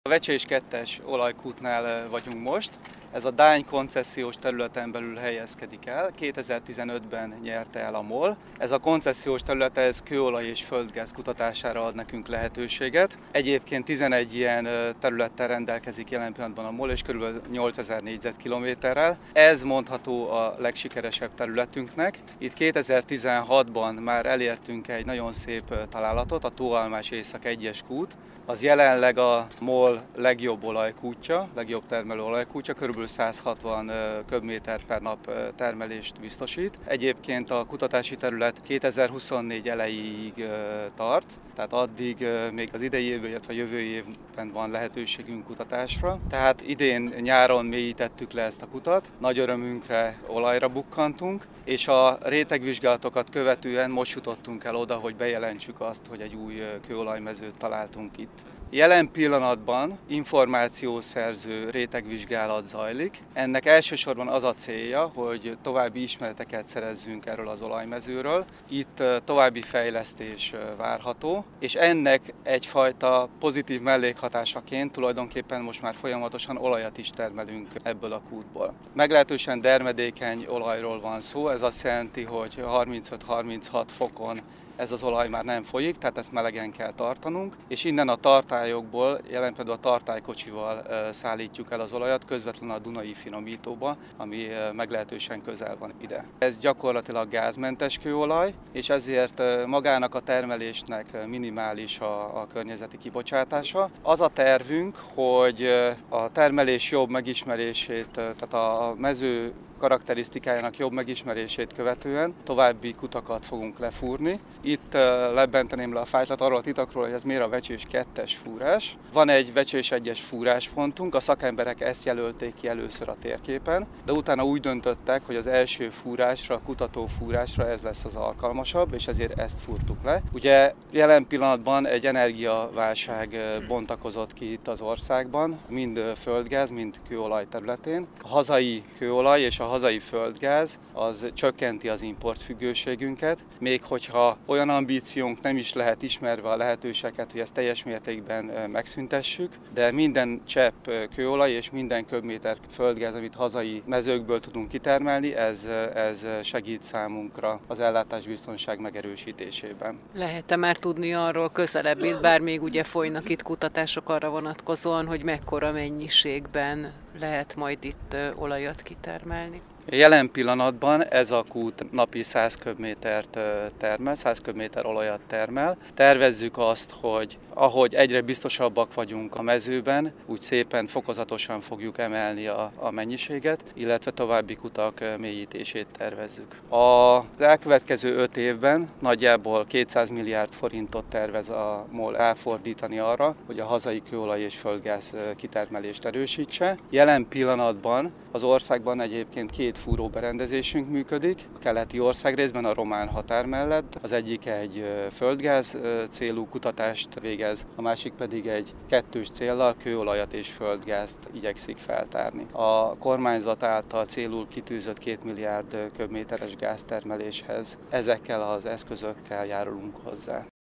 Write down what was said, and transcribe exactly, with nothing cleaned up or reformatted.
A Vecsés kettes olajkútnál vagyunk most. Ez a Dány koncesziós területen belül helyezkedik el. kétezer-tizenötben nyerte el a MOL. Ez a koncesziós terület ez kőolaj és földgáz kutatására ad nekünk lehetőséget. Egyébként tizenegy ilyen területtel rendelkezik jelen pillanatban a MOL, és kb. nyolcezer négyzetkilométerrel. Ez mondható a legsikeresebb területünknek. Itt kétezer-tizenhatban már elértünk egy nagyon szép találatot, a Tóalmás Észak egyes kút. Az jelenleg a MOL legjobb olajkútja, legjobb termelő olajkútja, kb. száz hatvan köbméter per nap termelést biztosít. Egyébként a kutatási terület kétezer-huszonnégy elejéig tart, tehát addig még az idei évben, illetve a jövő évben van lehetőségünk kutatásra. Tehát idén nyáron mélyítettük le ezt a kutat, nagy örömünkre olajra bukkantunk, és a rétegvizsgálatokat követően most jutottunk el oda, hogy bejelentsük azt, hogy egy új kőolajmezőt találtunk itt. Jelen pillanatban információszerző rétegvizsgálat zajlik. Ennek elsősorban az a célja, hogy további ismereteket szerezzünk erről az olajmezőről. Itt további fejlesztés várható, és ennek egyfajta pozitív mellékhatásaként tulajdonképpen most már folyamatosan olajat is termelünk ebből a kútból. Meglehetősen dermedékeny olajról van szó, ez azt jelenti, hogy harmincöt-harminchat fokon ez az olaj már nem folyik, tehát ezt melegen kell tartanunk, és innen a tartályokból, jelen például a tartálykocsival szállítjuk el az olajat közvetlenül a Dunai finomítóba, ami meglehetősen közel van ide. Ez gyakorlatilag gázmentes kőolaj, és ezért magának a termelésnek minimális a, a környezeti kibocsátása. Az a tervünk, hogy a termelés jobb megismerését, tehát a mező karakterisztikájának jobb megismerését követően további kutakat fogunk lefúrni. Itt lebbenteném le a fájtlat arról a titokról, hogy ez miért a Vecsés kettes fúrás. Van egy Vecsés egyes fúráspontunk, a szakemberek ezt jelölték ki először a térképen, de utána úgy döntöttek, hogy az első fúrásra, a kutató fúrásra ez lesz az alkalmasabb, és ezért ezt fúrtuk le. Ugye jelen pillanatban egy energiaválság bontakozott ki itt az országban, mind földgáz, mind kőolaj területén. A hazai kőolaj és a hazai földgáz az csökkenti az importfüggőségünket, még hogyha olyan ambíciónk nem is lehet ismerve a lehetőséget, hogy ezt teljes mértékben megszüntessük, de minden csepp kőolaj és minden köbméter földgáz, amit hazai mezőkből tudunk kitermelni, ez, ez segít számunkra az ellátásbiztonság megerősítésében. Lehet-e már tudni arról közelebb, itt, bár még ugye folynak itt kutatások arra vonatkozóan, hogy mekkora mennyiségben lehet majd itt olajat kitermelni? Jelen pillanatban ez a kút napi száz köbmétert termel, száz köbméter olajat termel. Tervezzük azt, hogy ahogy egyre biztosabbak vagyunk a mezőben, úgy szépen fokozatosan fogjuk emelni a, a mennyiséget, illetve további kutak mélyítését tervezzük. Az elkövetkező öt évben nagyjából kétszáz milliárd forintot tervez a MOL elfordítani arra, hogy a hazai kőolaj és földgáz kitermelést erősítse. Jelen pillanatban az országban egyébként két fúróberendezésünk működik, a keleti országrészben a román határ mellett. Az egyik egy földgáz célú kutatást végez, a másik pedig egy kettős céllal kőolajat és földgázt igyekszik feltárni. A kormányzat által célul kitűzött két milliárd köbméteres gáztermeléshez ezekkel az eszközökkel járulunk hozzá.